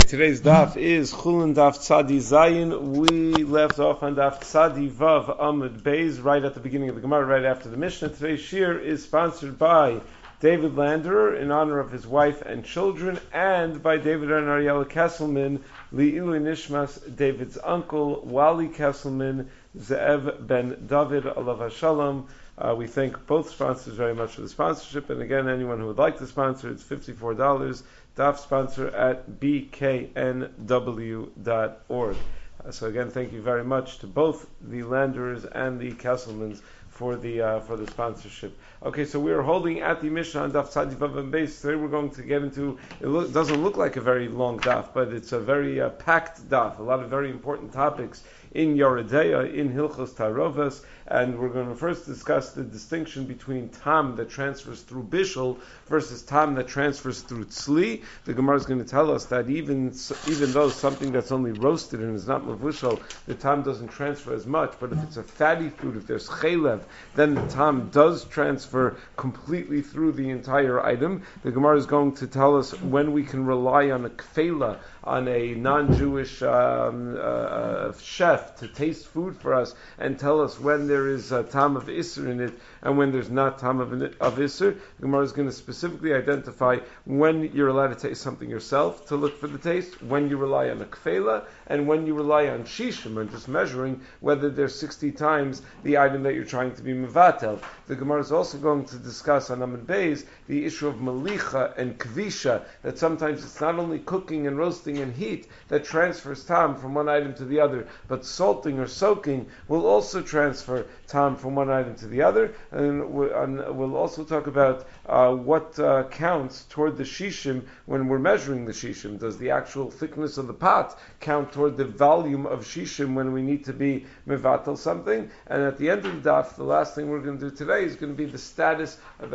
Today's daf is Chulin Daf Tzadi Zayin. We left off on Daf Tzadi Vav Amud Beis, right at the beginning of the Gemara, right after the Mishnah. Today's shir is sponsored by David Landerer in honor of his wife and children, and by David and Ariella Kesselman, Li'ilu Nishmas, David's uncle, Wally Kesselman, Ze'ev ben David, Alav HaShalom. We thank both sponsors very much for the sponsorship, and again, anyone who would like to sponsor, it's $54. Daf sponsor at bknw.org. So again, thank you very much to both the Landerers and the Kesselmans for the sponsorship. Okay, so we are holding at the Mishnah on Daf Tzadi Vav and Beis. Today we're going to get into, doesn't look like a very long daf, but it's a very packed daf, a lot of very important topics in Yoredeya, in Hilchos Tarovas, and we're going to first discuss the distinction between tam that transfers through bishul versus tam that transfers through tzli. The Gemara is going to tell us that even though something that's only roasted and is not mavushal, the tam doesn't transfer as much, but if it's a fatty food, if there's chaylev, then the tam does transfer completely through the entire item. The Gemara is going to tell us when we can rely on a kfela, on a non-Jewish chef to taste food for us and tell us when there is a tam of Isser in it and when there's not tam of Isser. The Gemara is going to specifically identify when you're allowed to taste something yourself to look for the taste, when you rely on a kfela, and when you rely on shishim, and just measuring whether there's 60 times the item that you're trying to be mevatel. The Gemara is also going to discuss on Amud Beis the issue of malicha and kvisha, that sometimes it's not only cooking and roasting and heat that transfers tam from one item to the other, but salting or soaking will also transfer tam from one item to the other. And we'll also talk about what counts toward the shishim when we're measuring the shishim. Does the actual thickness of the pot count toward the volume of shishim when we need to be mevatel something? And at the end of the daf, the last thing we're going to do today is going to be the status of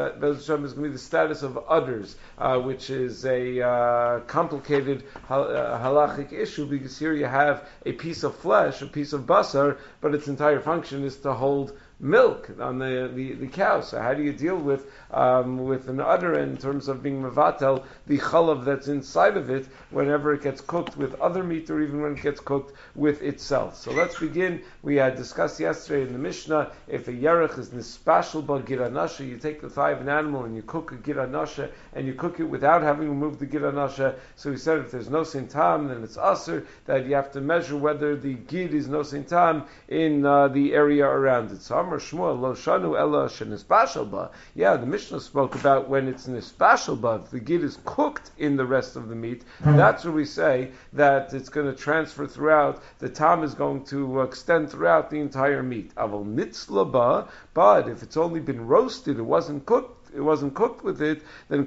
udders, which is a complicated halachic issue, because here you have a piece of flesh, a piece of basar, but its entire function is to hold milk on the cow. So how do you deal with an udder in terms of being mevatel, the chalav that's inside of it, whenever it gets cooked with other meat or even when it gets cooked with itself? So let's begin. We had discussed yesterday in the Mishnah, if a yerech is nispashel ba giranasha, you take the thigh of an animal and you cook a giranasha, and you cook it without having removed the giranasha. So we said if there's no sintam, then it's aser, that you have to measure whether the gid is no sintam in the area around it. So Shmuel lo shanu ella shenispashel ba. Yeah, the Mishnah spoke about when it's nispashel ba, if the gid is cooked in the rest of the meat. That's where we say that it's going to transfer throughout. The tam is going to extend throughout the entire meat. Aval nitzla ba, but if it's only been roasted, it wasn't cooked with it, then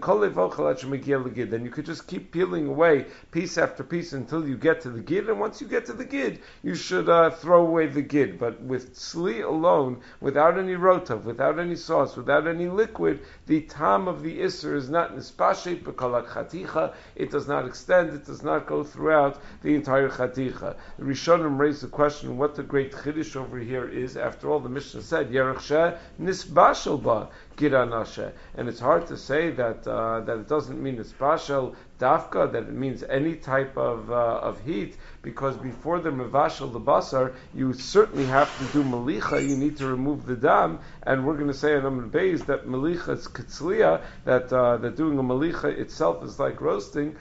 then you could just keep peeling away piece after piece until you get to the gid, and once you get to the gid, you should throw away the gid. But with tzli alone, without any rotav, without any sauce, without any liquid, the tam of the isser is not nispashit b'kolak chaticha. It does not extend, it does not go throughout the entire chaticha. The Rishonim raised the question what the great chiddush over here is. After all, the Mishnah said yerech sheh nisbashel ba giranashe, and it's hard to say that it doesn't mean it's bashel dafka, that it means any type of heat, because before the mevashel the basar, you certainly have to do malicha. You need to remove the dam, and we're going to say in Amud Beis that malicha is kitzliya, that doing a malicha itself is like roasting.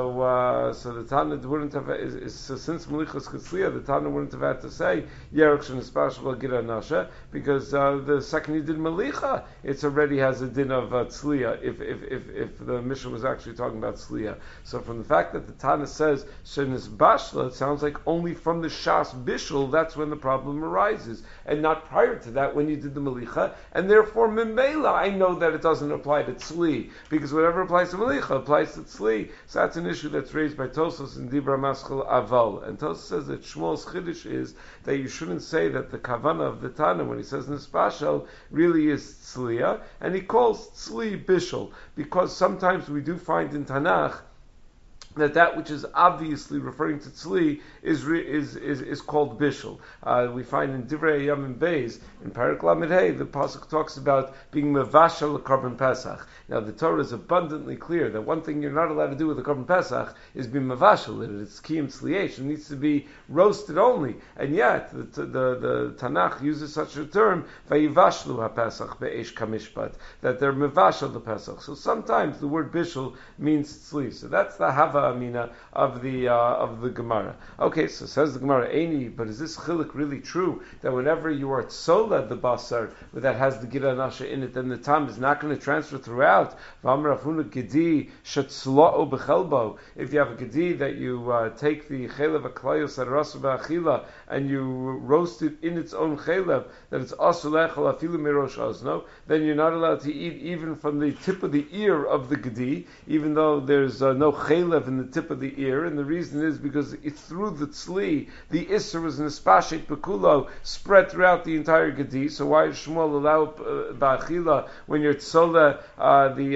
So the Tana wouldn't have since malicha is kitzliya, the Tana wouldn't have had to say yerech shenispashel giranashe, because the second you did malicha, it's already has a din of tzliya, if the Mishnah was actually talking about tzliya. So from the fact that the Tana says shenis bashla, it sounds like only from the shas bishul, that's when the problem arises, and not prior to that when you did the malicha, and therefore mimela, I know that it doesn't apply to tzli, because whatever applies to malicha applies to tzli. So that's an issue that's raised by Tosfos in Dibra Maschel Aval, and Tosfos says that Shmuel's chiddush is that you shouldn't say that the kavana of the Tana when he says nispashel really is tzliya, and he calls tzli bishul, because sometimes we do find in Tanakh that which is obviously referring to tzli is called bishul. We find in Divrei Yamim Beis in Parak Lamed Hey, the pasuk talks about being mevashal korban Pesach. Now the Torah is abundantly clear that one thing you're not allowed to do with the korban Pesach is be mevashal it. It's kiyum tzliyesh. It needs to be roasted only. And yet the Tanakh uses such a term vayivashlu haPesach be'esh kamishpat, that they're mevashal the Pesach. So sometimes the word bishul means tzli. So that's the hava amina of the Gemara. Okay, so says the Gemara, Eini, but is this chiluk really true that whenever you are tzola the basar that has the gira nasha in it, then the tam is not going to transfer throughout? V'amar Afuna gedi shetzla'o b'chelbo. If you have a gedi that you take the chelev aklayos arasu ba'achila and you roast it in its own chelev, that it's asul lechal afilu mirosh ozno, then you're not allowed to eat even from the tip of the ear of the gedi, even though there's no chelev in the tip of the ear, and the reason is because it's through the tzli, the isser was nespashet bekulo, spread throughout the entire gedi. So why does Shmuel allow ba'achila when you're tzola the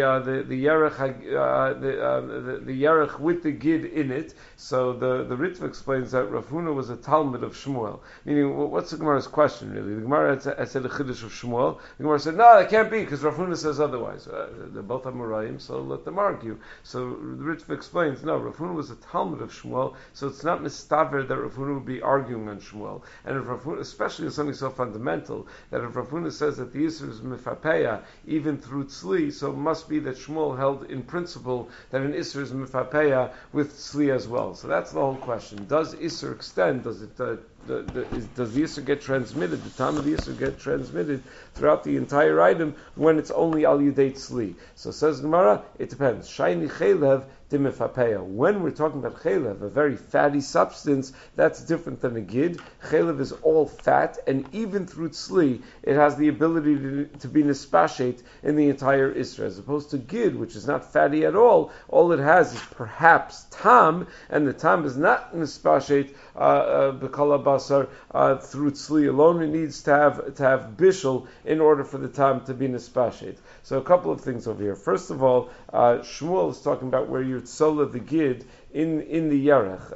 yerech with the gid in it? So the Ritva explains that Rav Huna was a Talmud of Shmuel. Meaning, what's the Gemara's question really? The Gemara had said a chiddush of Shmuel. The Gemara said, no, that can't be because Rav Huna says otherwise. They're both Amoraim, so let them argue. So the Ritva explains, no, Rav Huna was a Talmud of Shmuel, so it's not mistaver that Rav Huna would be arguing on Shmuel. And if Rav Huna, especially with something so fundamental, that if Rav Huna says that the Yisr is mifapeya, even through tzli, so it must be that Shmuel held in principle that an Isser is mifapeya with tzli as well. So that's the whole question. Does Isser extend? Does it does the Yisr get transmitted, the time of the Yisr get transmitted throughout the entire item when it's only al yudei tzli? So says Gemara, it depends. Shayni chelev dimifapeya. When we're talking about chelev, a very fatty substance, that's different than a gid. Chelev is all fat, and even through tzli, it has the ability to be nispashet in the entire Isra, as opposed to gid, which is not fatty at all. All it has is perhaps tam, and the tam is not nispashet b'kala basar through tzli alone. It needs to have bishul in order for the tam to be nispashet. So a couple of things over here. First of all, Shmuel is talking about where you tzola the gid in the Yerech.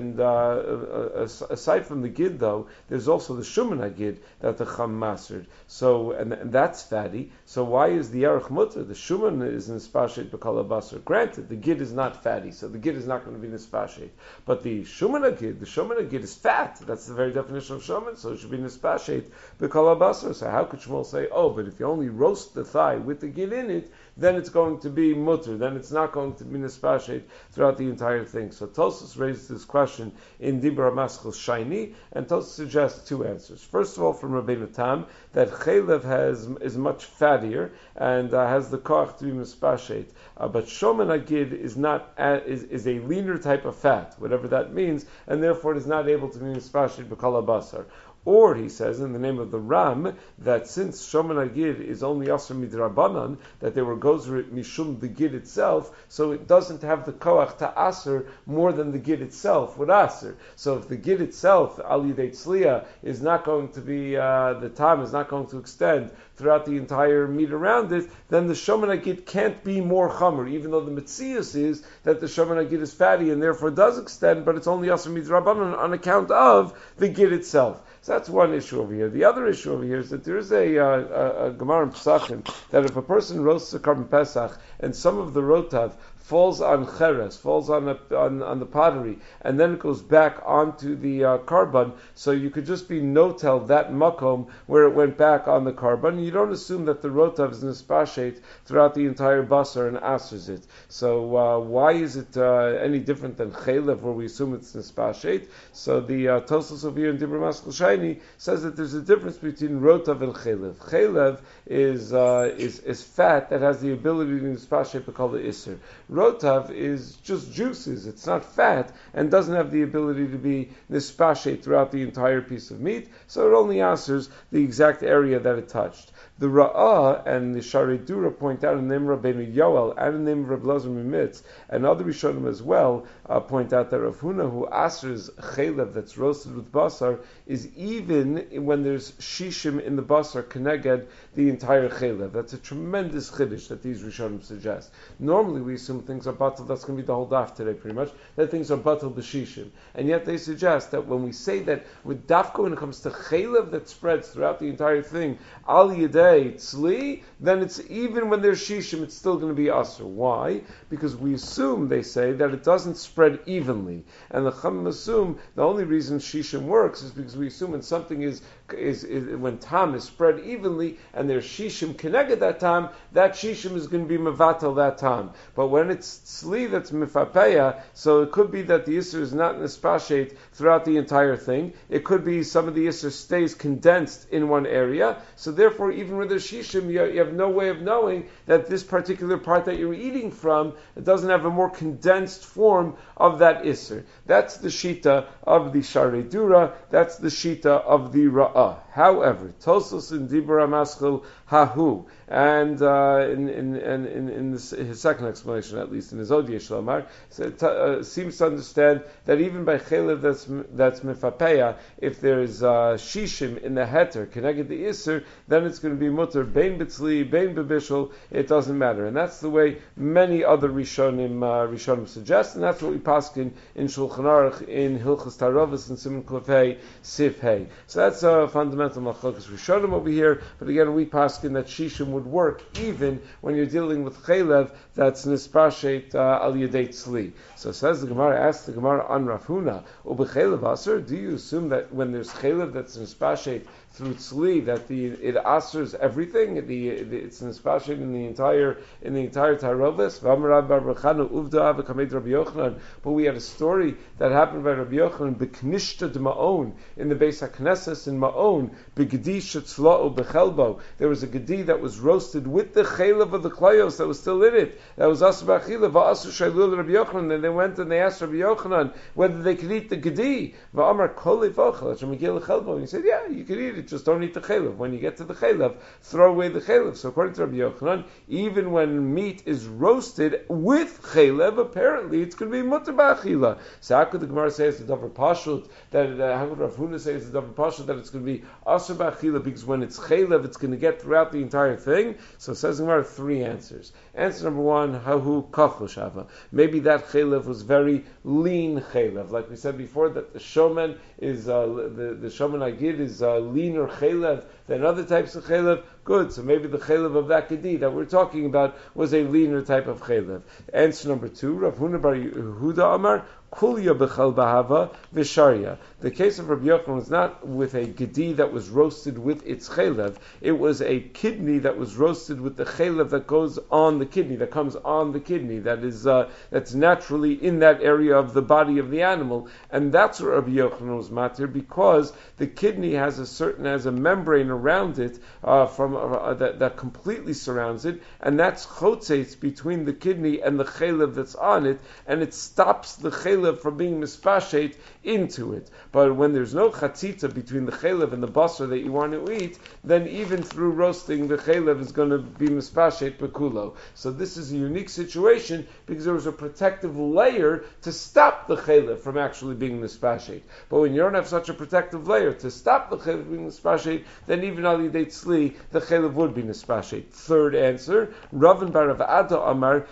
Aside from the Gid, though, there's also the Shuman Gid that the Cham mastered. So, and that's fatty. So why is the Yerech mutter? The Shuman is Nispashet B'Kala Basar. Granted, the Gid is not fatty, so the Gid is not going to be Nispashet. But the Shuman Gid is fat. That's the very definition of Shuman, so it should be Nispashet B'Kala Basar. So how could Shmuel say, oh, but if you only roast the thigh with the Gid in it, then it's going to be mutter. Then it's not going to be Nispashet throughout the entire thing. So Tosfos raises this question in Dibra Maschil Shiny, and Tosfos suggests two answers. First of all, from Rabbeinu Tam, that chelev is much fattier and has the koach to be mispashet, but shomen agid is a leaner type of fat, whatever that means, and therefore it is not able to be mispashet b'kol basar. Or, he says, in the name of the Ram, that since Shoman Agid is only Asr Midrabanan, that they were Gozer Mishum the Gid itself, so it doesn't have the Koach to Asr more than the Gid itself would Asr. So if the Gid itself, Al Yidei Tzliya, is not going to be, the time is not going to extend throughout the entire meat around it, then the Shoman Agid can't be more Chamer, even though the Metzius is that the Shoman Agid is fatty and therefore does extend, but it's only Asr Midrabanan on account of the Gid itself. So that's one issue over here. The other issue over here is that there is a Gemara in Pesachim that if a person roasts a Korban Pesach and some of the rotav falls on cheres, falls on the pottery, and then it goes back onto the carbon, so you could just be notel that makom where it went back on the carbon. You don't assume that the rotav is nispashet throughout the entire basar and asers it. So why is it any different than chelev where we assume it's nispashet? So the Tosfos over here in Dibra Maschil Shiny says that there's a difference between rotav and chelev. Chelev is fat that has the ability to nispashet b'kol the iser. Rotav is just juices, it's not fat, and doesn't have the ability to be nispashet throughout the entire piece of meat, so it only answers the exact area that it touched. The Ra'ah and the Sharei Dura point out in the name of Rabbeinu Yoel and in the name of Rabbi Elazar Mimitz and other Rishonim as well point out that Rav Huna, who asers chaylev that's roasted with basar, is even when there's shishim in the basar keneged the entire chaylev. That's a tremendous chiddush that these Rishonim suggest. Normally we assume things are batal. That's going to be the whole daf today, pretty much. That things are batal b'shishim, and yet they suggest that when we say that with dafka, when it comes to chaylev that spreads throughout the entire thing, al yedei tzli, then it's even when there's shishim, it's still going to be asr. Why? Because we assume, they say, that it doesn't spread evenly, and the Chachamim assume the only reason shishim works is because we assume when something is when tam is spread evenly and there's shishim keneged that tam, that shishim is going to be mevatel that tam. But when it's tzli that's mifapeya, so it could be that the isser is not nispashet throughout the entire thing. It could be some of the isser stays condensed in one area. So therefore, even with the shishim, you have no way of knowing that this particular part that you're eating from, it doesn't have a more condensed form of that isser. That's the shita of the Sharei Dura. That's the shita of the Ra'ah. However, Tosfos in Dibur HaMaschil Hahu, and in his second explanation, at least in his Odiyah Shlomar, seems to understand that even by chaylev that's mifapeya, if there's shishim in the heter connected the iser, then it's going to be mutter bein bitzli, bein bebishul. It doesn't matter, and that's the way many other Rishonim suggest, and that's what we paskin in Shulchan Aruch in Hilchos Taravos and Siman Kuf Hey Sif Hey. So that's a fundamental machlokas Rishonim over here. But again, we paskin that shishim would work even when you're dealing with chaylev that's nispashet al yedei tzli. So says the Gemara, asks the Gemara on Rav Huna, ubechaylev aser, do you assume that when there's chaylev that's nispashet through tzli, that it asers everything, it's nispashet in the entire tarovis? But we had a story that happened by Rabbi Yochanan b'knishta d'ma'on in the Beis HaKnesses in Ma'on b'gedi shetzla'u b'chelbo. There was a gedi that was roasted with the chaylev of the klayos that was still in it. That was aser b'achila va'asu shaylul Rabbi Yochanan. And they went and they asked Rabbi Yochanan whether they could eat the gedi. Va'amar kol levochel shemagil chelbo. And he said, yeah, you could eat it. Just don't eat the chaylev. When you get to the chaylev, throw away the chaylev. So according to Rabbi Yochanan, even when meat is roasted with chaylev, apparently it's going to be mutter b'achila. So how could the Gemara say it's a davar pashut? How could Rav Huna say it's a davar pashut that it's going to be aser b'achila? Because when it's chaylev, it's going to get throughout the entire thing. So it says the Gemara three answers. Answer number one, hahu kachlo shava. Maybe that chaylev was very lean chaylev, like we said before, that the shomen is the shomen agid is leaner chaylev than other types of chaylev. Good, so maybe the chaylev of that gedi that we're talking about was a leaner type of chaylev. Answer number two, Rav Huna bar Yehuda Amar, kulya b'chal bahava v'sharya. The case of Rabbi Yochanan was not with a gedi that was roasted with its chaylev. It was a kidney that was roasted with the chaylev that goes on the kidney, that comes on the kidney, that is that's naturally in that area of the body of the animal, and that's where Rabbi Yochanan was matir, because the kidney has a membrane around it that completely surrounds it, and that's chotzeitz between the kidney and the chaylev that's on it, and it stops the chaylev from being mispashet into it. But when there's no chatzitza between the chaylev and the basar that you want to eat, then even through roasting, the chaylev is going to be mispashet bekulo. So this is a unique situation because there was a protective layer to stop the chaylev from actually being mispashet. But when you don't have such a protective layer to stop the chaylev being mispashet, then even al yidei tzli, the chaylev would be mispashet. Third answer, Rav bar Rav Ada Amar,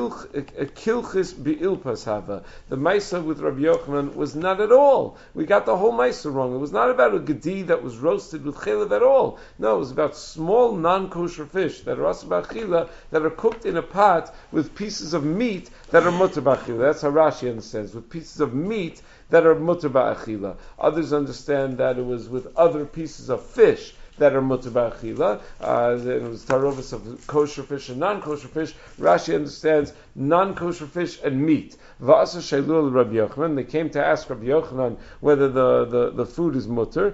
kilchis be'ilpas hava. The Maisa with Rabbi Yochanan was not at all. We got the whole Maisa wrong. It was not about a gedi that was roasted with chaylev at all. No, it was about small non-kosher fish that are asa b'achila, that are cooked in a pot with pieces of meat that are mutter b'achila. That's how Rashi understands, with pieces of meat that are mutter b'achila. Others understand that it was with other pieces of fish that are mutter b'achila. It was tarovas of kosher fish and non-kosher fish. Rashi understands non-kosher fish and meat. V'asa shailul Rabbi Yochanan. They came to ask Rabbi Yochanan whether the food is mutter.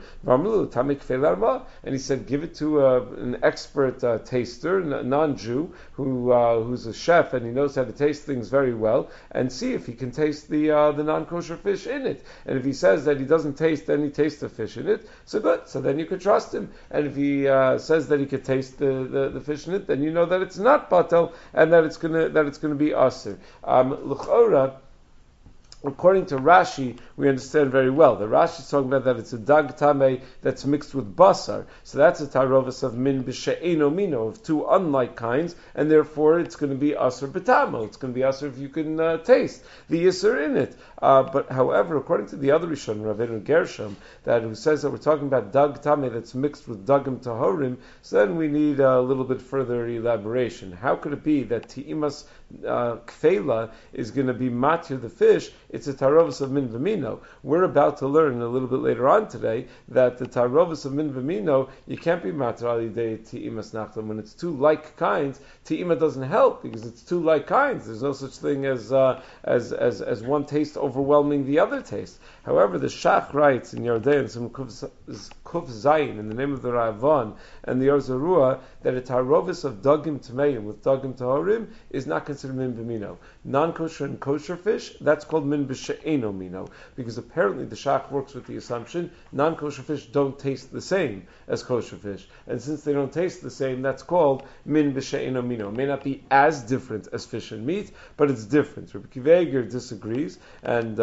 And he said, give it to an expert taster, a non-Jew, who's a chef and he knows how to taste things very well, and see if he can taste the non-kosher fish in it. And if he says that he doesn't taste any taste of fish in it, so good. So then you could trust him. and if he says that he could taste the fish in it, then you know that it's not batel and that it's gonna be aser. L'chora, according to Rashi, we understand very well. The Rashi is talking about that it's a dag tamei that's mixed with basar. So that's a tarovas of min b'she'eno mino, of two unlike kinds, and therefore it's going to be asur b'tamo. It's going to be asur if you can taste the yisur in it. But however, according to the other Rishon, Ravinu Gershom, that who says that we're talking about dag tamei that's mixed with dagim tahorim, so then we need a little bit further elaboration. How could it be that ti'imas kfela is going to be matir the fish? It's a tarovas of min v'mino. We're about to learn a little bit later on today that the tarovas of min v'mino, you can't be matir alidei ti'imas nachlam. When it's two like kinds, ti'ima doesn't help because it's two like kinds. There's no such thing as one taste overwhelming the other taste. However, the Shach writes in Yarden, some Kuf Zayin, in the name of the Ravan and the Orzarua, that a tarovis of dagim tmeim with dagim tahorim is not considered min b'mino. Non-kosher and kosher fish, that's called min b'she'eno mino, because apparently the Shach works with the assumption non-kosher fish don't taste the same as kosher fish, and since they don't taste the same, that's called min b'she'eno mino. It may not be as different as fish and meat, but it's different. Rabbi Akiva Eiger disagrees, and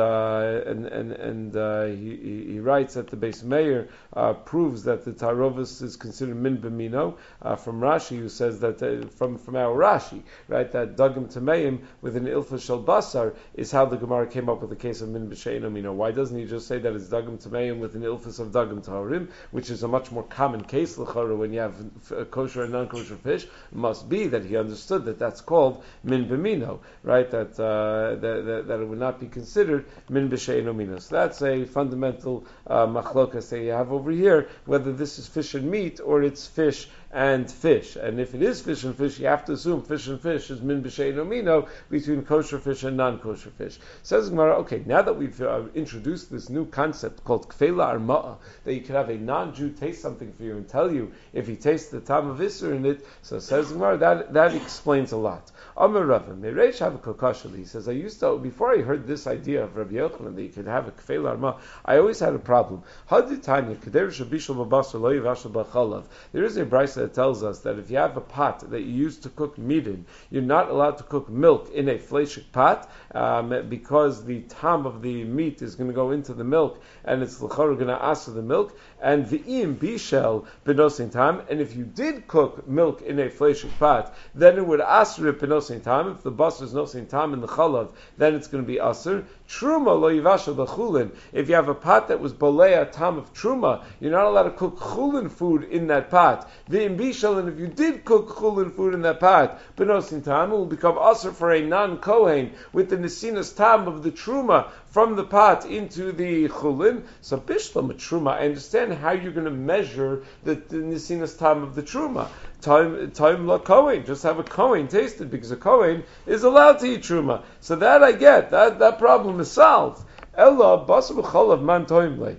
he writes that the Beis Meir proves that the tarovis is considered min b'mino from Rashi, who says that from our Rashi, right, that dagim tameim with an ilfa shel basar is how the Gemara came up with the case of min b'she'eno mino. Why doesn't he just say that it's dagim tameim with an ilfas of dagim tahorim, which is a much more common case l'chora when you have kosher and non-kosher fish? It must be that he understood that that's called min b'mino, right? That it would not be considered min b'she'eno mino. So that's a fundamental machlokas that you have over here, whether this is fish and meat or it's fish and fish. And if it is fish and fish, you have to assume fish and fish is min b'she'eno mino between kosher fish and non-kosher fish. Says Gemara, okay, now that we've introduced this new concept called kfela arma'a, that you can have a non-Jew taste something for you and tell you if he tastes the tam of Isser in it, so says Gemara, that explains a lot. Amar Rava, Mereish have a kokashali. He says, before I heard this idea of Rabbi Yochanan that you could have a kfela arma'a, I always had a problem. There is a brayso that tells us that if you have a pot that you use to cook meat in, you're not allowed to cook milk in a fleshik pot because the tam of the meat is going to go into the milk and it's l'chorah going to asa the milk. And v'im bishel benosin tam, and if you did cook milk in a fleshik pot, then it would asr it benosin tam. If the basar is nosin tam in the chalav, then it's going to be asr. Truma lo yivashel b'chulin. If you have a pot that was bolea tam of truma, you're not allowed to cook chulin food in that pot. V'im bishel, and if you did cook chulin food in that pot, benosin tam, it will become asr for a non-kohen with the nesinas tam of the truma from the pot into the chulin. So bishlam a truma, I understand how you're going to measure the nesinas tam of the truma. Time la kohen, just have a kohen taste it, because a kohen is allowed to eat truma. So that I get, that problem is solved. Ella basar b'chalav man toim lei.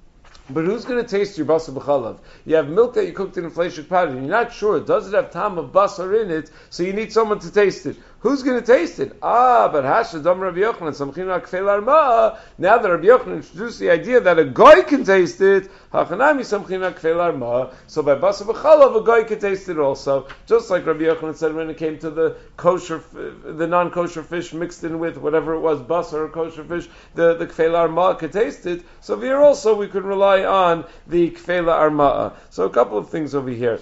But who's going to taste your basar b'chalav? You have milk that you cooked in a fleshik pot, and you're not sure, does it have tam of basar in it, so you need someone to taste it. Who's going to taste it? But Hasha Dam Rabbi Yochanan Samchina Kfel Arma. Now that Rabbi Yochanan introduced the idea that a guy can taste it, Hachanami Samchina Kfel Arma. So by Basar B'chalav, a guy can taste it also. Just like Rabbi Yochanan said when it came to the kosher, the non-kosher fish mixed in with whatever it was, basar or kosher fish, the Kfel Arma could taste it. So here also we could rely on the Kfel Arma. So a couple of things over here.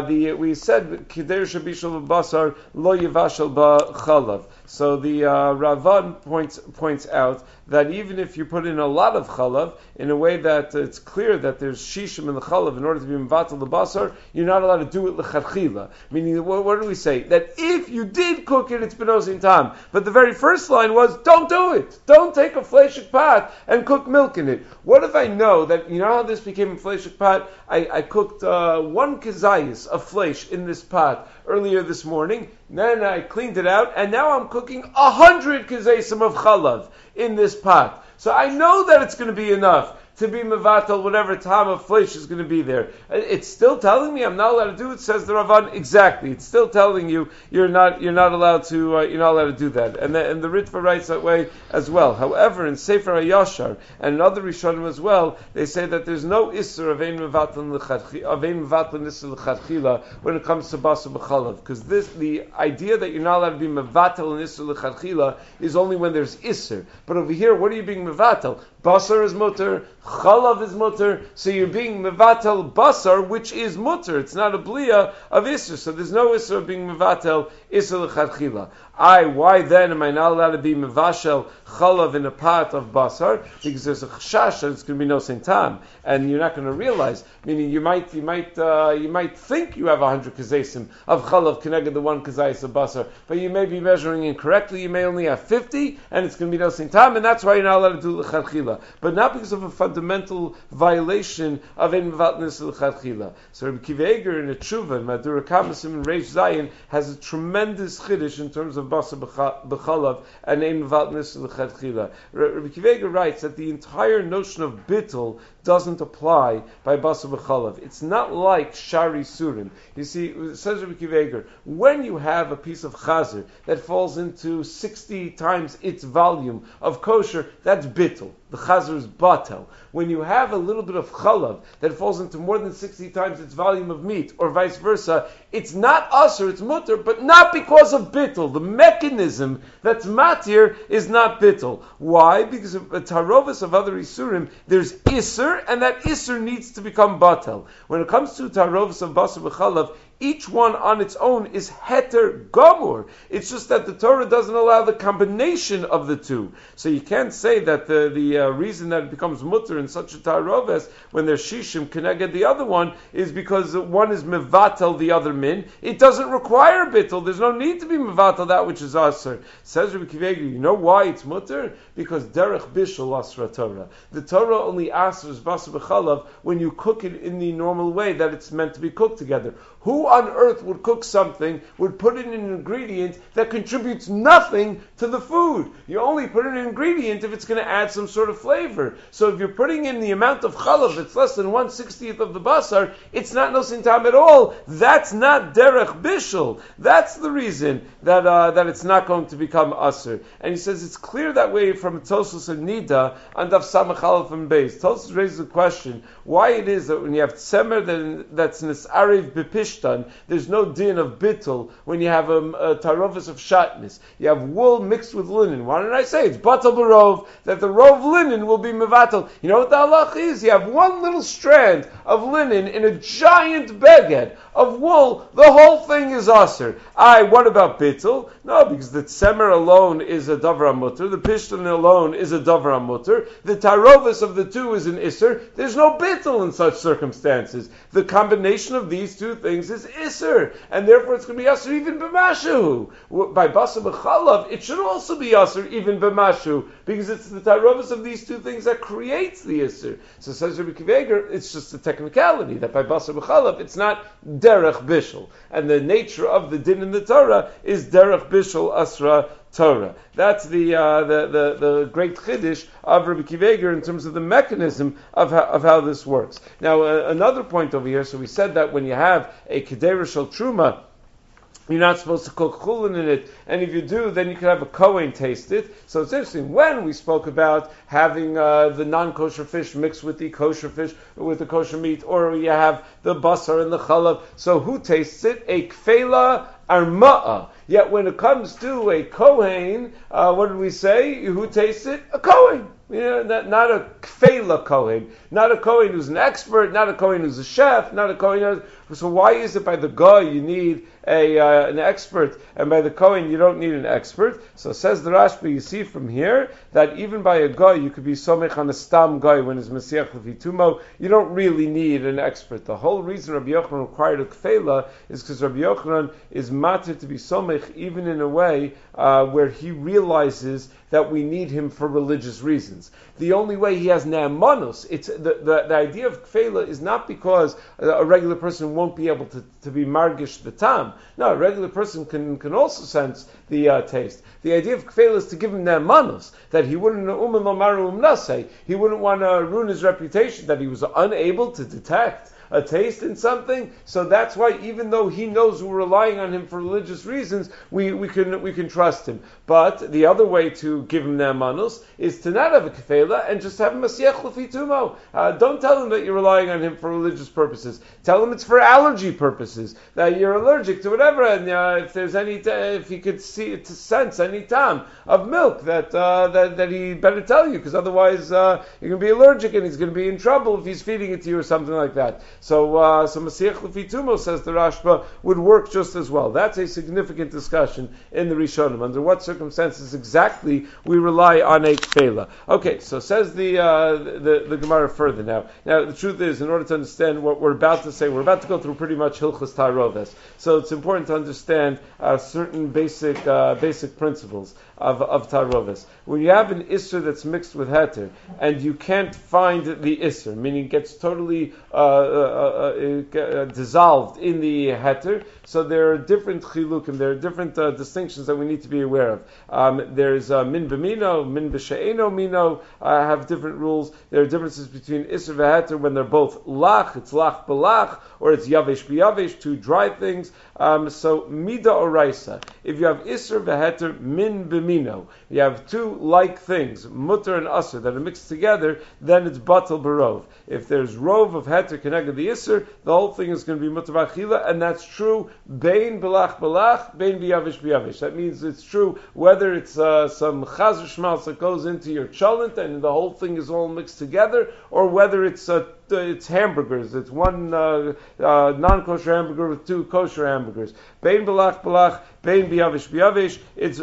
We said Kider Shabishal Basar Lo Yivashal Ba Chalav. So the Ravan points out that even if you put in a lot of chalav, in a way that it's clear that there's shishim in the chalav in order to be mvatal the basar, you're not allowed to do it l'chadchila. Meaning, what do we say? That if you did cook it, it's benosin tam. But the very first line was, don't do it. Don't take a fleshik pot and cook milk in it. What if I know that, you know how this became a fleshik pot? I cooked 1 kazayis of flesh in this pot earlier this morning, then I cleaned it out, and now I'm cooking 100 kazaysim of chalav in this pot. So I know that it's going to be enough to be mevatel whatever time of flesh is going to be there. It's still telling me I'm not allowed to do it, says the Ravan. Exactly. It's still telling you you're not allowed to do that. And the Ritva writes that way as well. However, in Sefer HaYashar and in other Rishonim as well, they say that there's no isser of ein mevatel nisser l'chadchila when it comes to basar b'chalav, because the idea that you're not allowed to be mevatel nisser l'chadchila is only when there's isser. But over here, what are you being mevatel? Basar is mutter, chalav is mutter, so you're being mevatel basar, which is mutter. It's not a bliya of isser, so there's no isser of being mevatel isser l'chadchila. Why then am I not allowed to be mevashel chalav in a pot of basar? Because there's a chashash that it's going to be no sintam, and you're not going to realize. Meaning, you might think you have 100 kazesim of chalav connected to one kazayis of basar, but you may be measuring incorrectly. You may only have 50, and it's going to be no sintam, and that's why you're not allowed to do l'chadchila. But not because of a fundamental violation of ein mevatnis l'chadchila. So Rabbi Akiva Eiger in a tshuva, Madura Kamasim and Reish Zayin, has a tremendous chiddush in terms of basar b'chalav and ein mevatnis l'chadchila. Rabbi Akiva Eiger writes that the entire notion of bittul doesn't apply by basar b'chalav. It's not like shari surim. You see, it says Rabbi Akiva Eiger, when you have a piece of chazer that falls into 60 times its volume of kosher, that's bittul. The chazer is batel. When you have a little bit of chalav that falls into more than 60 times its volume of meat, or vice versa, it's not usher, it's mutter, but not because of bittul. The mechanism that's matir is not bittul. Why? Because of a tarovis of other isurim, there's isser, and that isser needs to become batel. When it comes to tarovis of basar b'chalav, each one on its own is heter gomor. It's just that the Torah doesn't allow the combination of the two. So you can't say that the reason that it becomes mutter in such a taroves when there's shishim connected the other one is because one is mevatel the other min. It doesn't require bittul. There's no need to be mevatel that which is aser. Says Rabbi Akiva Eiger, you know why it's mutter? Because derech bishul asra Torah. The Torah only asers basar b'chalav when you cook it in the normal way that it's meant to be cooked together. Who on earth would cook something, would put in an ingredient that contributes nothing to the food? You only put in an ingredient if it's going to add some sort of flavor. So if you're putting in the amount of chalav that's less than 1/60th of the basar, it's not nosin tam at all. That's not derech bishul. That's the reason that it's not going to become aser. And he says it's clear that way from Tosfos and Nida and Daf Samach Aleph and Beis. Tosfos raises the question why it is that when you have tzemer that's nisarev b'pish, there's no din of bittul when you have a tarovis of shatnez. You have wool mixed with linen. Why did I say it's batal barov that the rov linen will be mevatel? You know what the halach is? You have one little strand of linen in a giant beged of wool. The whole thing is aser. What about bittul? No, because the tzemer alone is a davar mutter. The pishtan alone is a davar mutter. The tarovis of the two is an isser. There's no bittul in such circumstances. The combination of these two things is isser, and therefore it's going to be asr even b'mashu. By basar b'chalav, it should also be asr even b'mashu, because it's the tarovis of these two things that creates the isser. So says Rabbi Akiva Eiger, it's just a technicality that by basar b'chalav it's not derech bishul, and the nature of the din in the Torah is derech bishul asra Torah. That's the great chiddush of Rabbi Akiva Eiger in terms of the mechanism of how this works. Now, another point over here. So we said that when you have a kedera shel truma, you're not supposed to cook chulin in it, and if you do, then you can have a kohen taste it. So it's interesting, when we spoke about having the non-kosher fish mixed with the kosher fish, with the kosher meat, or you have the basar and the chalav, so who tastes it? A kfela arma'a. Yet when it comes to a kohen, what did we say? Who tastes it? A kohen. Not a kfela kohen, not a kohen who's an expert, not a kohen who's a chef, not a kohen. So why is it by the guy you need an expert, and by the kohen you don't need an expert? So says the Rashba, you see from here that even by a guy you could be somech on a stam guy when it's Mesiach Levitumo. You don't really need an expert. The whole reason Rabbi Yochanan required a kfela is because Rabbi Yochanan is matir to be somech even in a way where he realizes that we need him for religious reasons. The only way he has ne'amanos. It's the idea of kfela is not because a regular person won't be able to be margish the tam. No, a regular person can also sense the taste. The idea of kfela is to give him ne'amanos, that he wouldn't he wouldn't want to ruin his reputation, that he was unable to detect a taste in something. So that's why, even though he knows we're relying on him for religious reasons, we can trust him. But the other way to give him ne'amanos is to not have a kefela and just have him a siech lefi tumo. Don't tell him that you're relying on him for religious purposes. Tell him it's for allergy purposes, that you're allergic to whatever, and if there's if he could sense any time of milk, that he better tell you, because otherwise you're going to be allergic and he's going to be in trouble if he's feeding it to you or something like that. So Masiach Lefi Tumo, says the Rashba, would work just as well. That's a significant discussion in the Rishonim. Under what circumstances exactly we rely on a kfela? Okay, so says the Gemara further now. Now, the truth is, in order to understand what we're about to say, we're about to go through pretty much Hilchos Taroves. So it's important to understand certain basic principles of Taroves. When you have an Isser that's mixed with Heter, and you can't find the Isser, meaning it gets totally dissolved in the heter, so there are different chilukim, there are different distinctions that we need to be aware of. There's min b'mino, min b'she'eno mino, have different rules. There are differences between isser v'heter when they're both lach, it's lach b'lach, or it's yavesh b'yavesh, two dry things. So mida oraisa, if you have isser v'heter min b'mino, you have two like things, mutter and asr, that are mixed together, then it's batal barov. If there's rov of heter connected the isser, the whole thing is going to be mutter v'achila, and that's true bein belach belach, bein biyavish biyavish. That means it's true whether it's some chazer shmalz that goes into your cholent and the whole thing is all mixed together, or whether it's hamburgers. It's one non-kosher hamburger with two kosher hamburgers. Bein belach belach, bein biyavish biyavish. It's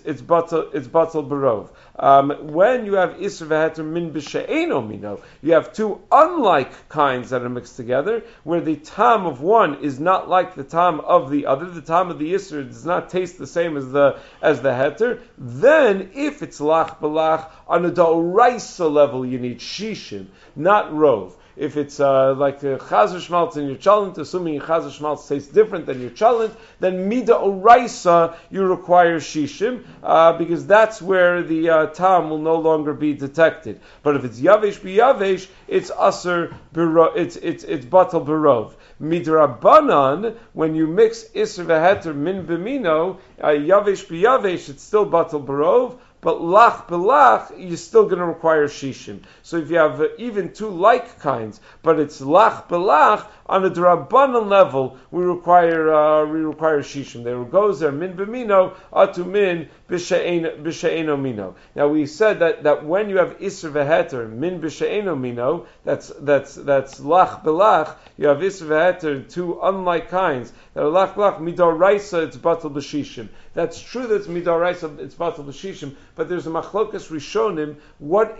batal barov. When you have isser v'heter min b'she'eno mino, you have two unlike kinds that are mixed together, where the tam of one is not like the tam of the other. The tam of the isser does not taste the same as the heter. Then, if it's lach b'lach, on a da'oraisa level, you need shishim, not rov. If it's like the chazer shmaltz in your cholent, assuming your chazer shmaltz tastes different than your cholent, then mida oraisa you require shishim, because that's where the tam will no longer be detected. But if it's yavesh biyavesh, it's aser it's batal barov. Midrabanan, when you mix isser v'heter min b'mino, yavesh biyavesh, it's still batal barov. But lach belach, you're still going to require shishim. So if you have even two like kinds, but it's lach belach, on a drabanan level, we require shishim. There goes there min b'mino atu min b'she'eno mino. Now we said that when you have isser v'heter min b'she'eno mino, that's lach belach. You have isser v'heter, two unlike kinds that are lach belach. Midoraisa, it's batal b'shishim. That's true that it's midoraisa, it's batal b'shishim. But there's a machlokas rishonim. What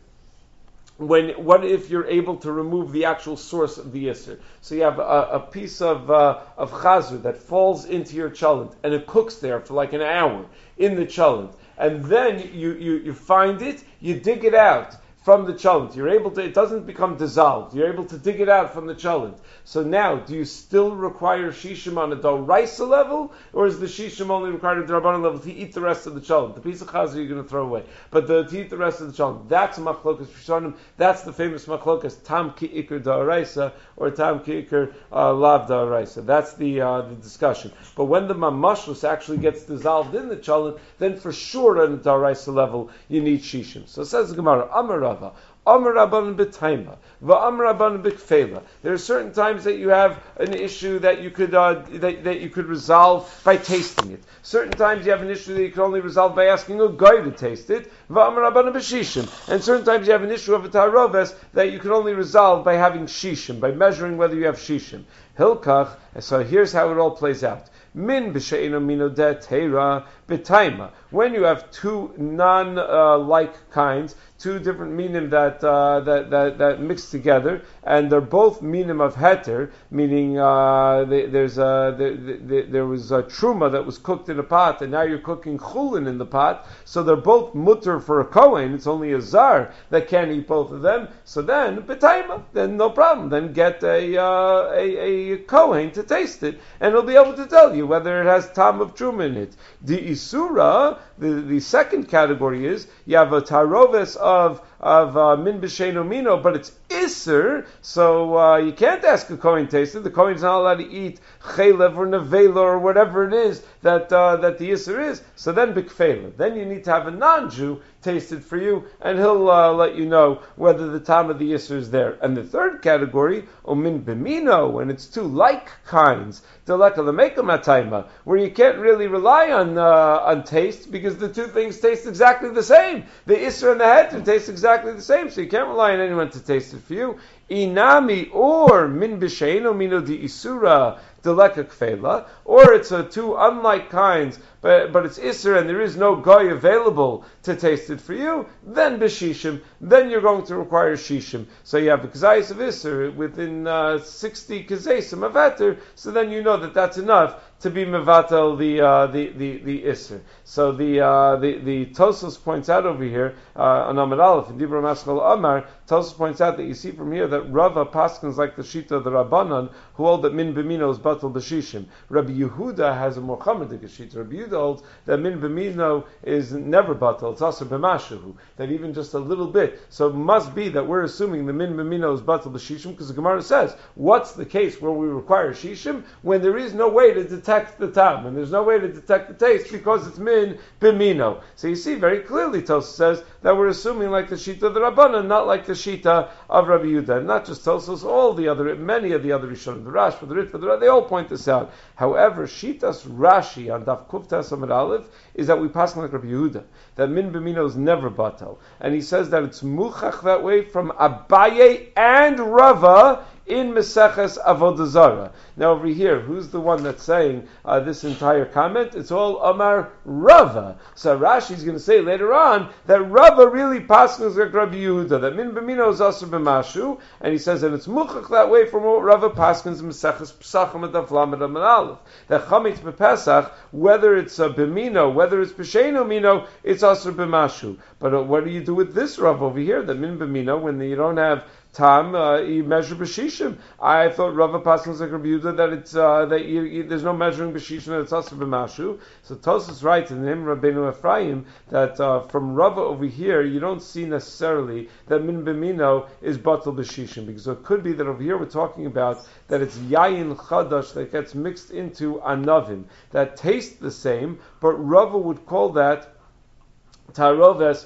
if you're able to remove the actual source of the yisr? So you have a piece of chazir that falls into your cholent, and it cooks there for like an hour in the cholent, and then you find it, you dig it out from the cholent. You're able to, it doesn't become dissolved. You're able to dig it out from the cholent. So now, do you still require shishim on a doraisa level, or is the shishim only required at the rabbanon level to eat the rest of the cholent? The piece of chazir you're going to throw away, but to eat the rest of the cholent. That's machlokas rishonim. That's the famous machlokas tam ki ikar doraisa or tam ki ikar lav doraisa. That's the discussion. But when the mamashlos actually gets dissolved in the cholent, then for sure on the doraisa level you need shishim. So it says the Gemara, Amar Amar Rabbanan b'taima, v'Amar Rabbanan b'kfela. There are certain times that you have an issue that you could that you could resolve by tasting it. Certain times you have an issue that you can only resolve by asking a guy to taste it. V'Amar Rabbanan b'shishim. And certain times you have an issue of a taroves that you can only resolve by having shishim, by measuring whether you have shishim. Hilkach. So here's how it all plays out. Min b'she'eno mino de teira b'taima. When you have two non-like kinds two different minim that mix together, and they're both minim of heter, meaning there was a truma that was cooked in a pot, and now you're cooking chulin in the pot, so they're both mutter for a kohen. It's only a zar that can't eat both of them. So then b'taima, then no problem. Then get a kohen to taste it, and he'll be able to tell you whether it has tam of truma in it. The isura, the second category is you have a taroves of min b'sheino mino, but it's iser, so you can't ask a kohen taste it. The kohen's not allowed to eat chaylev or nevela or whatever it is that the iser is. So then b'kfela, then you need to have a non-Jew taste it for you, and he'll let you know whether the time of the iser is there. And the third category, min b'mino, when it's two like kinds, where you can't really rely on taste because the two things taste exactly the same. The isra and the heter taste exactly the same, so you can't rely on anyone to taste it for you. Inami or min b'sheino mino di isura deleka kfela, or it's two unlike kinds, but it's isra and there is no goy available to taste it for you, then b'shishim, then you're going to require shishim. So you have a kazayis of isra within 60 kazaysim of heter, so then you know that that's enough to be mevatel the isser. So the Tosfos points out over here on Amud Aleph in Dibra Maskal Amar. Tosfos points out that you see from here that Rava paskins like the Shita of the Rabbanan who hold that min b'mino is batal b'shishim. Rabbi Yehuda has a more chamadik Shita. Rabbi Yehuda holds that min b'mino is never batal. It's also b'mashuhu, that even just a little bit. So it must be that we're assuming the min b'mino is batal b'shishim because the Gemara says, what's the case where we require shishim when there is no way to detect the tam, and there's no way to detect the taste because it's min b'mino. So you see very clearly, Tosfos says that we're assuming like the Shita of the Rabbanan, not like the Shita of Rabbi Yehuda. And not just Tosfos, many of the other Rishonim, the Rashba, the Ritva, they all point this out. However, Shitas Rashi on Daf Kuftas Amud Aleph is that we pass like Rabbi Yehuda, that min b'mino is never batal, and he says that it's muchach that way from Abaye and Rava in Meseches Avodah Zarah. Now over here, who's the one that's saying this entire comment? It's all Amar Rava. So Rashi is going to say later on that Rava really paskins like Rabbi Yehuda, that min b'mino is also b'mashu, and he says that it's muchach that way from what Rava paskins in Meseches Pesachim and Daf Lamed Amud Aleph. That chametz b'Pesach, whether it's b'mino, whether it's b'sheino mino, it's also b'mashu. But what do you do with this Rava over here? That min b'mino, when you don't have tam, you measure b'shishim. I thought Rava Paskin like Rabbi Yehuda that it's there's no measuring b'shishim, that it's also b'mashu. So Tosfos writes in the name of Rabbeinu Ephraim that from Rava over here you don't see necessarily that min b'mino is batal b'shishim, because it could be that over here we're talking about that it's yayin chadash that gets mixed into anavim that taste the same, but Rava would call that taroves.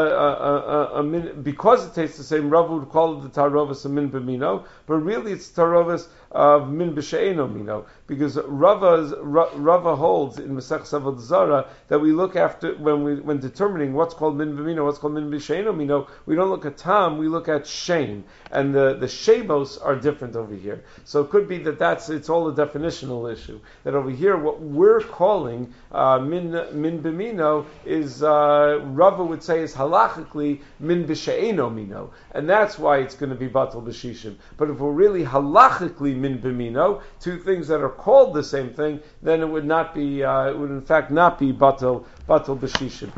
Because it tastes the same, Rava would call it the taroves of min b'mino, but really it's taroves of min b'she'eno mino, because Rava holds in Mesech Avodah Zarah that we look after when determining what's called min b'mino, what's called min b'she'eno mino. We don't look at tam, we look at shein, and the shemos are different over here. So it could be that it's all a definitional issue. That over here, what we're calling min b'mino is Rava would say is halachically min b'she'eno mino, and that's why it's going to be batal b'shishim. But if we're really halachically min b'mino, two things that are called the same thing, then it would not be. It would in fact not be batal b'shishim.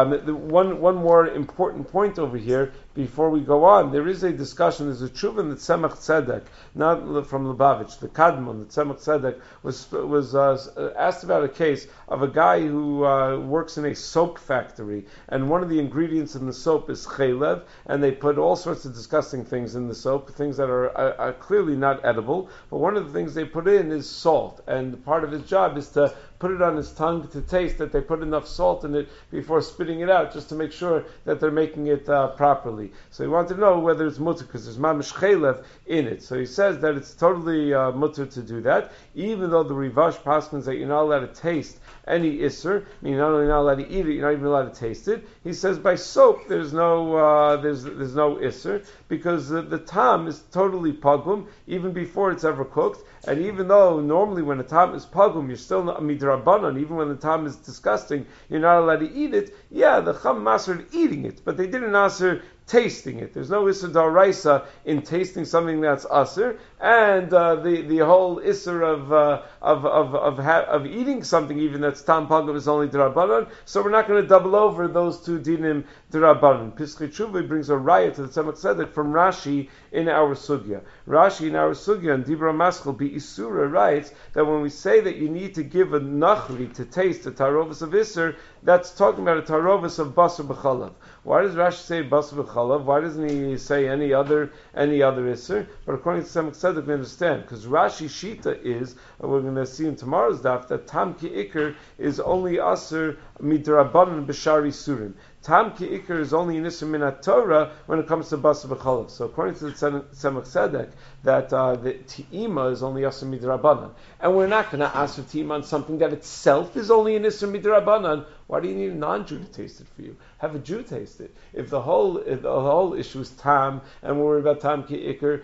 One more important point over here before we go on. There is a discussion. There's a tshuva in the Tzemach Tzedek, not from Lubavitch, the Kadmon. The Tzemach Tzedek was asked about a case of a guy who works in a soap factory, and one of the ingredients in the soap is chaylev, and they put all sorts of disgusting things in the soap, things that are clearly not edible, but one of the things they put in is salt, and part of his job is to put it on his tongue to taste that they put enough salt in it before spitting it out, just to make sure that they're making it properly. So he wanted to know whether it's mutter, because there's mamish chaylev in it. So he says that it's totally mutter to do that, even though the Rivash paskins that you're not allowed to taste any isser, meaning not only not allowed to eat it, you're not even allowed to taste it. He says by soap there's no there's no isser, because the tam is totally pagum even before it's ever cooked, and even though normally when a tam is pagum you're still not midrabanan, even when the tam is disgusting you're not allowed to eat it. Yeah, the chum mastered eating it, but they didn't answer tasting it. There's no Isser Daraisa in tasting something that's Asr, and the whole Isser of eating something even that's Tam Pagam is only D'Rabbanan, so we're not going to double over those two dinim D'Rabbanan. Pischei Tshuva brings a raya to the Tzemach Tzedek from Rashi in our Sugya. Rashi in our Sugya, and Dibra Maschel, Bi Isura, writes that when we say that you need to give a nachri to taste the tarovas of Isser, that's talking about a tarovas of Basar B'chalav. Why does Rashi say Basar B'chalav? Why doesn't he say any other Isser? But according to Tzemach Tzedek, we understand, because Rashi Shita is, we're going to see in tomorrow's daf, that Tam Ki Iker is only Asr Midrabanan B'Shari Surim. Tam Ki Iker is only an Isser Min Torah when it comes to Basar B'chalav. So according to the Tzemach Tzedek, that the Ti'ima is only Asr Midrabanan. And we're not going to ask for Ti'ima on something that itself is only an Isser Midrabanan. Why do you need a non-Jew to taste it for you? Have a Jew taste it. If the whole issue is Tam, and we're worried about Tam Ki Iker,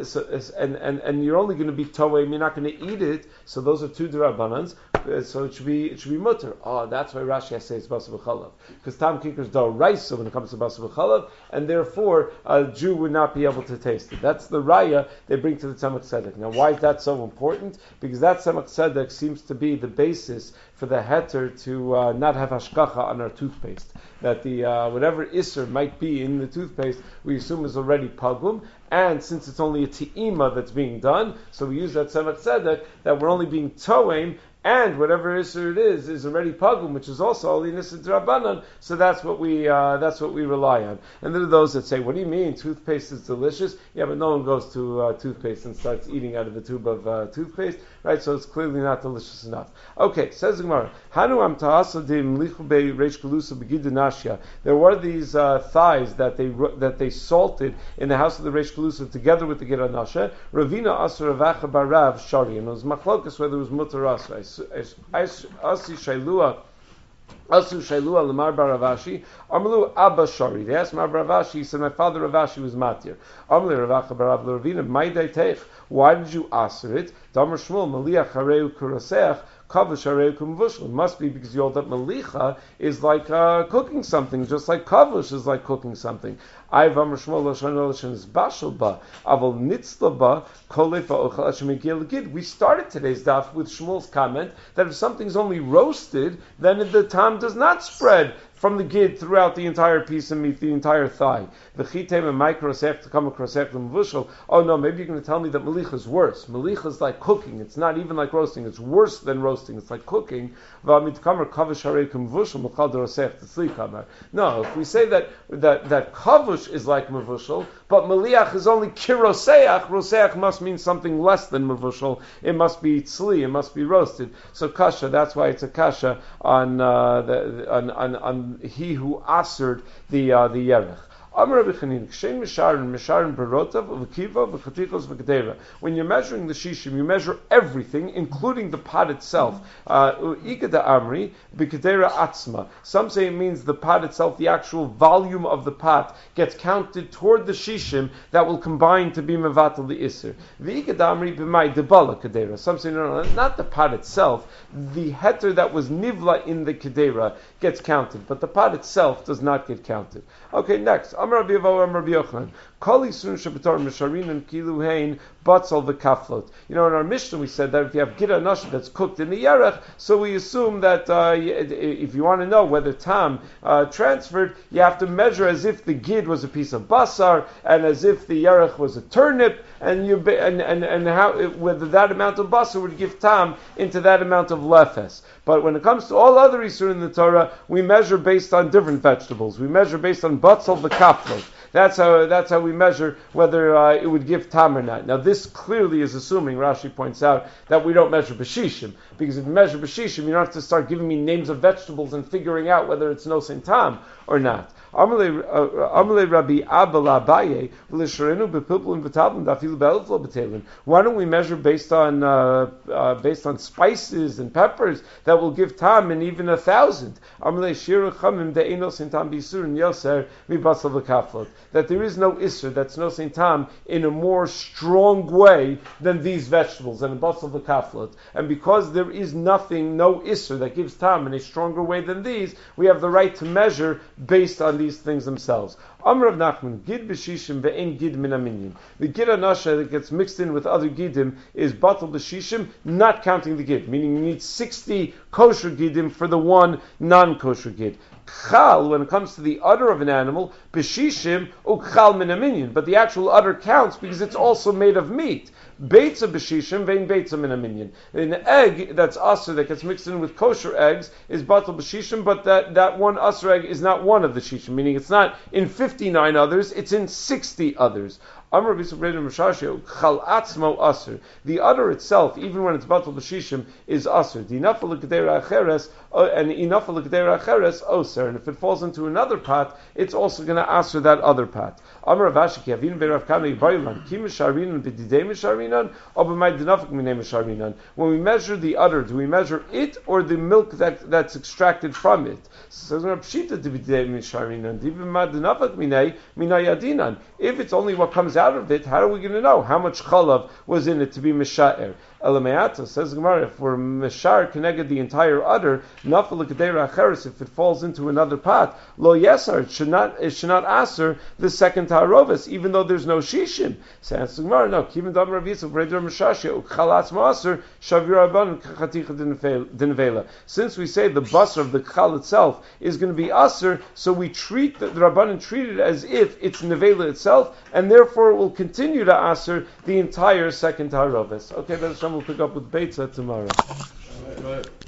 and you're only going to be Toweim, you're not going to eat it, so those are two D'Rabbanans, so it should be mutter. Oh, that's why Rashi has to say it's Basar B'chalav. Because Tam Ki Iker is D'Oraisa when it comes to Basar B'chalav, and therefore a Jew would not be able to taste it. That's the raya they bring to the Tzemach Tzedek. Now, why is that so important? Because that Tzemach Tzedek seems to be the basis for the heter to not have hashkacha on our toothpaste. That the whatever isser might be in the toothpaste, we assume is already pagum, and since it's only a ti'ima that's being done, so we use that Tzemach Tzedek that we're only being toeim, and whatever isser it is already pagum, which is also only nisr d'Rabbanan. So that's what we rely on. And there are those that say, "What do you mean toothpaste is delicious?" Yeah, but no one goes to toothpaste and starts eating out of the tube of toothpaste, right? So it's clearly not delicious enough. Okay, says the Gemara, "Hanu am ta'asadim lichubei reish galusa begidinashya." There were these thighs that they salted in the house of the reish galusa together with the gidanasha. Ravina asur avacha barav shari, and it was machlokas whether it was mutar asur. Asi shailua lemar baravashi. Amlu Abba Shari. They asked Mar Baravashi. He said, "My father Ravashi was matir." Amli Ravacha Barav L'Ravina. Maidei Teich. Why did you answer it? Damar Shmuel Maliach Hareu Kuraseach. It must be because you hold that malicha is like cooking something, just like kavush is like cooking something. We started today's daf with Shmuel's comment that if something's only roasted, then the tam does not spread from the gid throughout the entire piece of meat, the entire thigh. The chitem and microsect to come across vushal. Oh no, maybe you're going to tell me that malicha is worse. Malicha is like cooking. It's not even like roasting. It's worse than roasting. It's like cooking. No, if we say that kavush is like mavushal, but maliach is only kiroseach, roseach must mean something less than mavushal. It must be tzli. It must be roasted. So kasha. That's why it's a kasha on he who assered the yerech. When you're measuring the shishim, you measure everything, including the pot itself. Some say it means the pot itself, the actual volume of the pot, gets counted toward the shishim that will combine to be mevatel the iser. Some say no, not the pot itself. The heter that was nivla in the kedera gets counted, but the pot itself does not get counted. Okay, next. Amar Rabbi Avo, Amar Rabbi Yochanan. Kali sun shebetar misharin and kilu hein batzal v'kaflot. You know, in our Mishnah we said that if you have gida nasha that's cooked in the yerech, so we assume that if you want to know whether tam transferred, you have to measure as if the gid was a piece of basar and as if the yerech was a turnip, and whether that amount of basar would give tam into that amount of lefes. But when it comes to all other isur in the Torah, we measure based on different vegetables. We measure based on batzal v'kaflot. That's how we measure whether it would give tam or not. Now this clearly is assuming, Rashi points out, that we don't measure b'shishim. Because if you measure b'shishim, you don't have to start giving me names of vegetables and figuring out whether it's nosein tam or not. Amalei Rabbi Abba Abaye v'lisharenu bepilpulin v'tablim dafilu be'elflo b'telin. Why don't we measure based on spices and peppers that will give tam in even 1,000? Amalei shiru chamim de'enos in tam b'isurin yoser mi'basal v'kaflot. That there is no isser, that's no saint tam, in a more strong way than these vegetables, and a basal v'kaflot. And because there is no isser that gives tam in a stronger way than these, we have the right to measure based on these things themselves. Amr of Nachman, Gid b'shishim ve'en Gid min aminyan. The Gid anasha that gets mixed in with other Gidim is batal b'shishim, not counting the Gid, meaning you need 60 kosher Gidim for the one non-kosher Gid. Chal, when it comes to the udder of an animal, b'shishim u'chal min aminyan, but the actual udder counts because it's also made of meat. Beitza b'shishim vein beitza min aminyan. An egg that's aser that gets mixed in with kosher eggs is batal b'shishim, but that one aser egg is not one of the shishim, meaning it's not in 59 others, it's in 60 others. Amar b'subreda mishashio chal atzmo aser. The udder itself, even when it's batal b'shishim, is aser. The inafa l'kedera acheres and inafa l'kedera acheres oser. And if it falls into another pot, it's also going to aser that other pot. Amar Ravashi ki avin be'Rav Kana yibaylan ki misharinan b'didei misharinan or b'may dinafik minei misharinan. When we measure the udder, do we measure it or the milk that's extracted from it? So pshita b'didei misharinan b'may dinafik minei yadinan. If it's only what comes out of it, how are we going to know how much chalav was in it to be misha'er? Elameata says Gemara, if we're mishar connected the entire udder, nafal l'kedera acheres, if it falls into another pot, lo yesar, it should not aser the second ta'arovis, even though there's no shishim. Says Gemara, no, kivin dam Rav Yisrael v'reider mishashia u'chalatz ma'aser shavir aban kachaticha dinvela. Since we say the basar of the chal itself is going to be aser, so we treat the Rabbanan treat it as if it's nevela itself, and therefore it will continue to aser the entire second ta'arovis. Okay, that's we'll pick up with Beitza tomorrow. Right.